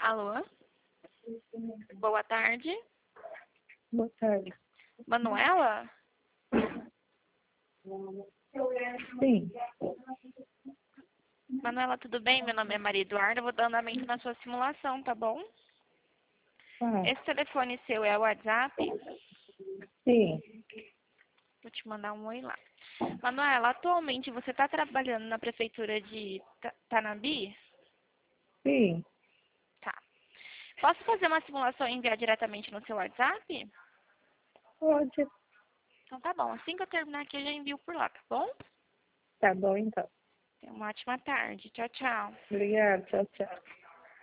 Alô? Boa tarde. Boa tarde. Manuela? Sim. Manuela, tudo bem? Meu nome é Maria Eduarda. Eu vou dar andamento na sua simulação, tá bom? Ah, Esse telefone seu é o WhatsApp? sim. Vou te mandar um oi lá. Manuela, atualmente você está trabalhando na prefeitura de Tanabi? Sim. Tá. Posso fazer uma simulação e enviar diretamente no seu WhatsApp? Pode. Então tá bom. Assim que eu terminar aqui, eu já envio por lá, tá bom? Tá bom, então. Tenha uma ótima tarde. Tchau, tchau. Obrigada. Tchau, tchau.